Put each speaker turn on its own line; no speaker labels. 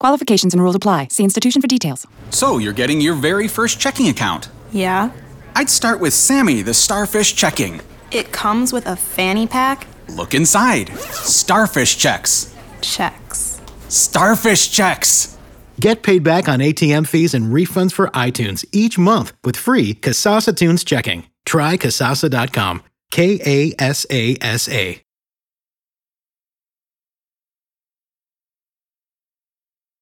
Qualifications and rules apply. See institution for details.
So, you're getting your very first checking account.
Yeah.
I'd start with Sammy, the Starfish Checking.
It comes with a fanny pack?
Look inside. Starfish checks.
Checks.
Starfish checks.
Get paid back on ATM fees and refunds for iTunes each month with free Kasasa Tunes checking. Try Kasasa.com. KASASA.